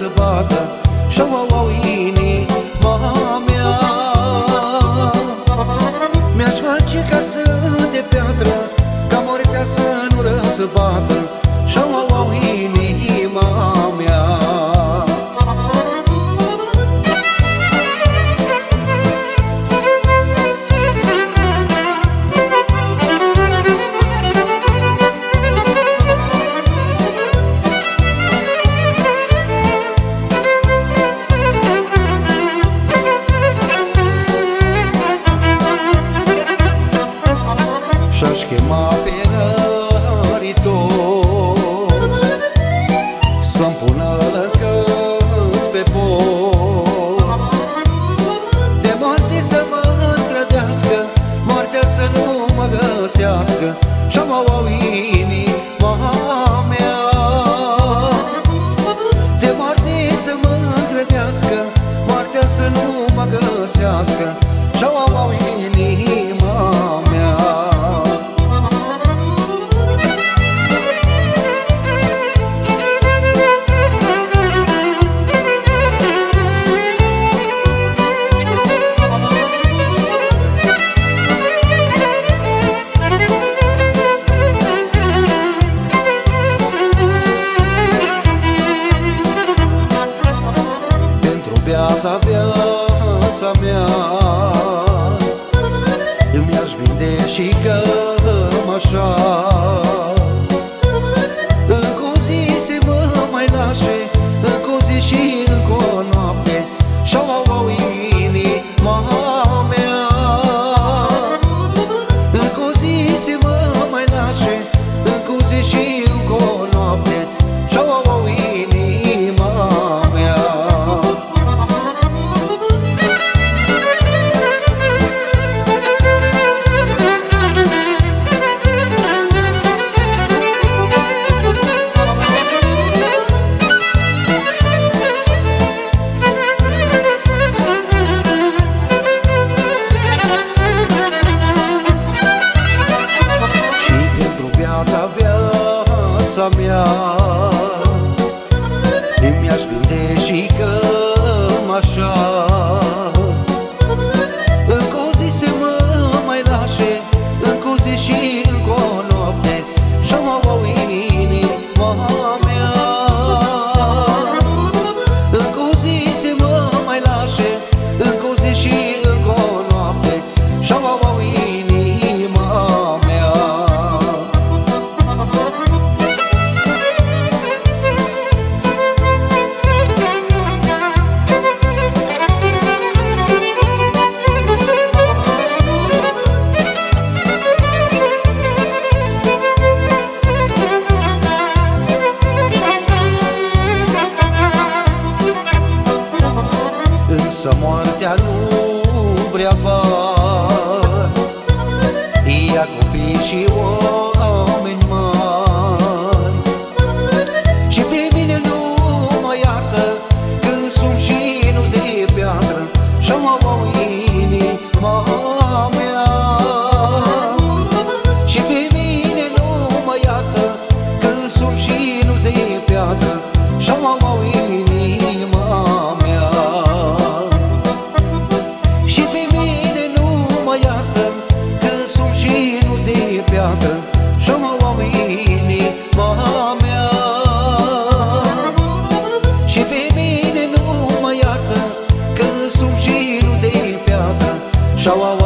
să bată și-au inima mea. Mi-aș face casă de piatră, ca moartea să nu răzbată și-au inima mea. Și-aș chema pe răritori să-mi pună lăcăți pe post, de moarte să mă îngrădească, moartea să nu mă găsească și-au inima mea. De moarte să mă îngrădească, moartea să nu mă găsească și-au inima mea. Beata viața mea, mi-aș vinde și cămașa, încă o zi se vă mai lașe, încă o zi și încă o noapte și-au inima mea. Încă o zi se vă mai lașe, încă o zi și încă o noapte și-au inima mea. Viața mea, mi-aș vinde și cămașa, încă o zi se mă mai lașe, încă o zi și încă o noapte și-au inima mea. Încă o zi se mă mai lașe, încă o zi și încă o noapte și-au inima mea. Însă moartea nu vrea bani, ia copii și oameni mari, și pe mine nu mă iartă când sunt și nu-s de piatră și-au inima mea. Și pe mine nu mă iartă când sunt și nu-s de piatră și-au inima mea. Și pe mine nu mă iartă când sunt și nu-s de piatră și-au inima mea. Și pe mine nu mă iartă când sunt și nu-s de piatră și-au